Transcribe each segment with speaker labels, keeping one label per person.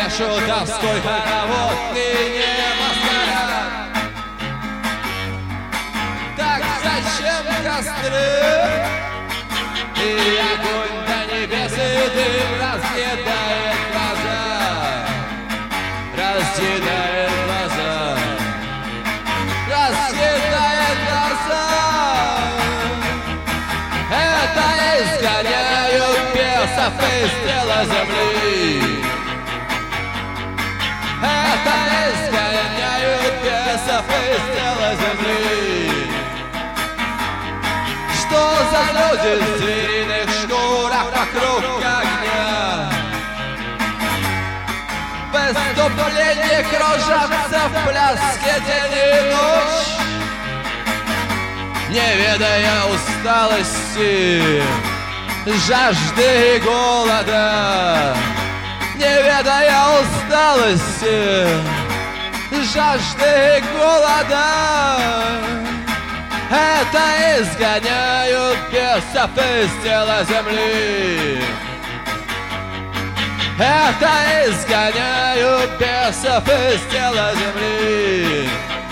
Speaker 1: брешут, а сколько кого ныне маскарад. Так зачем костры и огонь до небес, и дым разъедает глаза, разъедает глаза, разъедает глаза. Это изгоняют бесов из тела земли. Это изгоняют бесов из тела земли. Что за люди в звериных шкурах вокруг огня? Выступление кружатся в пляске день и ночь, не ведая усталости, жажды и голода, не ведая усталости, жажды и голода. Это изгоняют бесов из тела земли. Это изгоняют бесов из тела земли.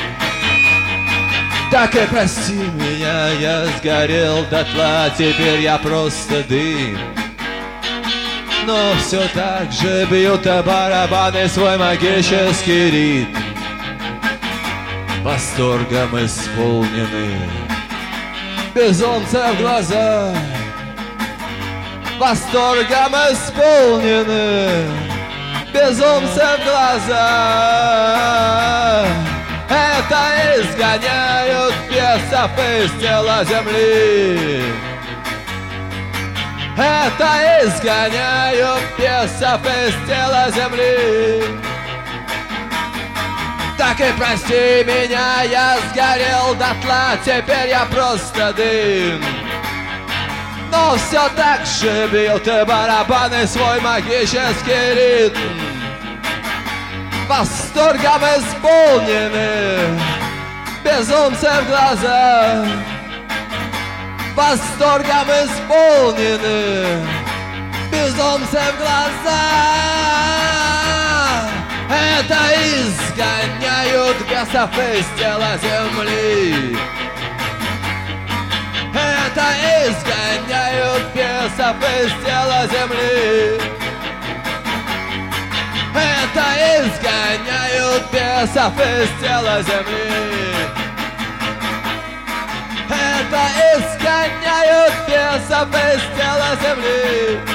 Speaker 1: Так и прости меня, я сгорел дотла, теперь я просто дым. Но все так же бьют барабаны свой магический ритм. Восторгом исполнены безумцы в глаза, восторгом исполнены безумцы в глаза. Это изгоняют бесов из тела земли. Это изгоняют бесов из тела земли. Так и прости меня, я сгорел дотла, теперь я просто дым. Но все так же бьют барабаны свой магический ритм. Восторгом исполнены безумцы в глаза, восторгом исполнены безумцы в глаза. Это изгоняют бесов из тела земли. Это изгоняют бесов из тела земли. Это изгоняют бесов из тела земли. Это изгоняют бесов из тела земли.